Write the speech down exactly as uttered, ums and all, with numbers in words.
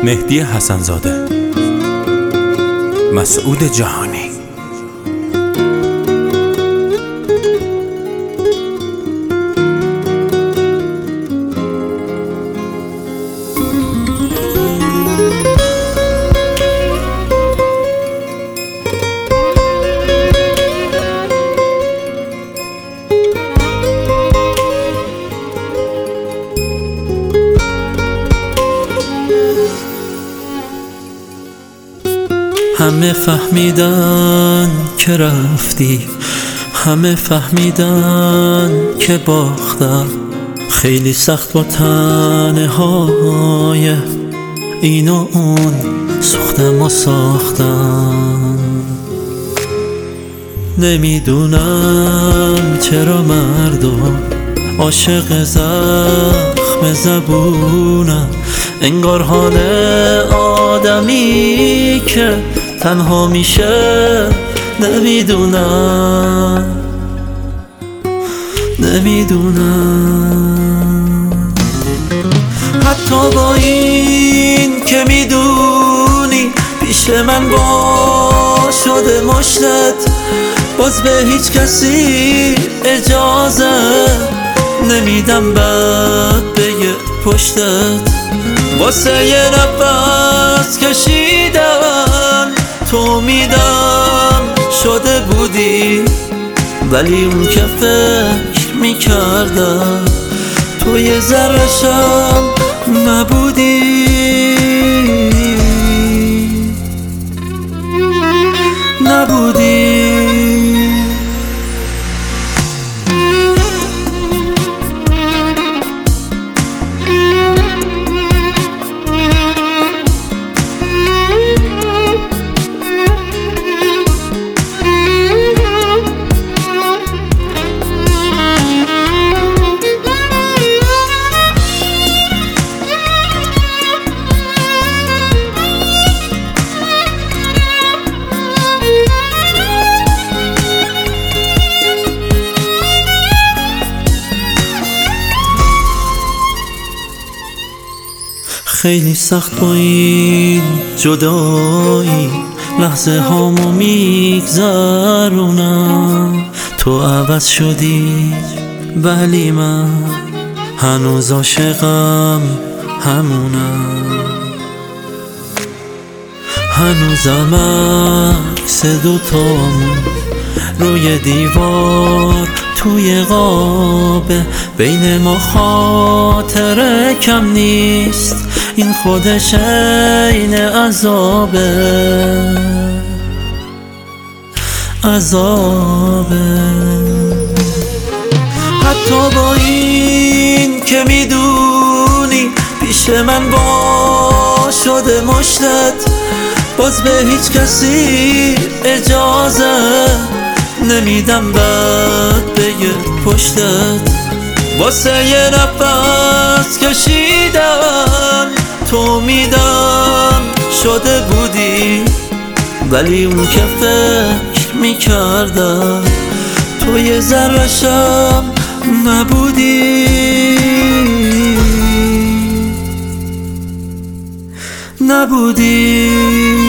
مهدی حسن‌زاده، مسعود جهانی. همه فهمیدن که رفتی، همه فهمیدن که باختم. خیلی سخت با تنهای این و اون سوختم و ساختم. نمیدونم چرا مردم عاشق زخم زبونم، انگار حال آدمی که تنها میشه. نمیدونم نمیدونم حتی با این که میدونی پیش من با شده مشتت، باز به هیچ کسی اجازه نمیدم بد بگه پشتت. واسه یه نفس کشیدن تو میدم شده بودی، ولی اون که فکر میکردم تو یه ذره‌شم نبودی. نبودی خیلی سخت با این جدایی لحظه هامو میگذرونم. تو عوض شدی ولی من هنوز عاشقم همونم. هنوزم عکس دوتامون روی دیوار توی قابه، بین ما خاطره کم نیست، این خودش عین عذابه. عذابه حتی با این که میدونی پیش من با شده مشتت، باز به هیچ کسی اجازه نمیدم بد بگه پشتت. واسه یه نفس کشیدن تو میدم شده بودی، ولی اون که فکر میکردم تو یه ذره‌شم نبودی. نبودی